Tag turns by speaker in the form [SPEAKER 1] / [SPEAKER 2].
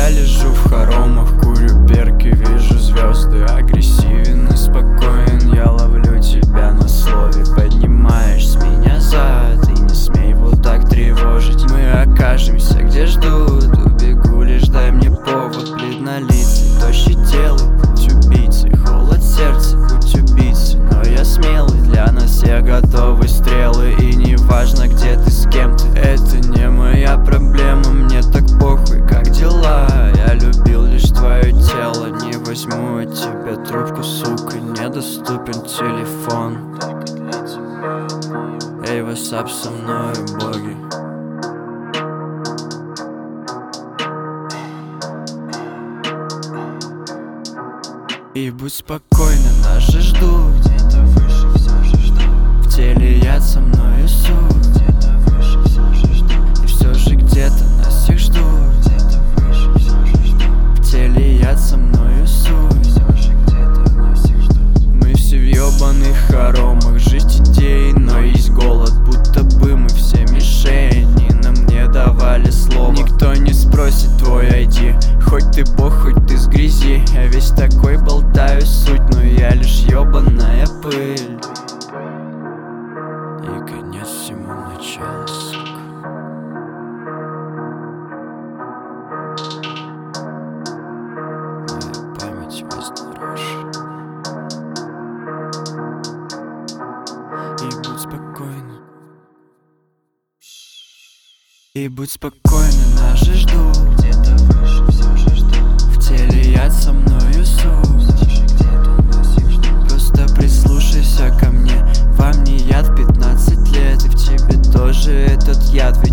[SPEAKER 1] Я лежу в хоромах, курю перки, вижу звезды. Агрессивен и спокоен, я ловлю тебя на слове. Поднимаешь с меня зад, и не смей вот так тревожить. Мы окажемся, где ждут, убегу, лишь дай мне повод. Бледнолицый, тощий тело, путь убийцы, холод сердца, путь убийцы. Но я смелый, для нас все готовы стрелы. И не важно, где ты, с кем ты, это не моя проблема. Мне так похуй, как дела. Я любил лишь твое тело. Не возьму от тебя трубку, сука, недоступен телефон. Эй, васап со мною, боги. И будь спокойна, нас же ждут. Где-то выше все же ждут. В теле яд, со мною суд. Где-то выше все же ждут. И все же где-то нас всех ждут. Где-то выше все же ждут. В теле яд, со мною суд. Все же где-то нас всех ждут. Мы все в ёбаных хоромах, жизнь идей, но есть голод. Будто бы мы все мишени, нам не давали слова. Никто не спросит твой ID, хоть ты бог, хоть ты с грязи. Я весь такой болтаю суть, но я лишь ёбаная пыль. И конец всему начало, сука. Моя память вас дороже. И будь спокойна. И будь спокойна, нас же ждут. Где-то выше все же ждут. В теле яд, со мною суд. Все же где-то нас всех ждут. Просто прислушайся ко мне. Вам не яд 15 лет, и в тебе тоже этот яд.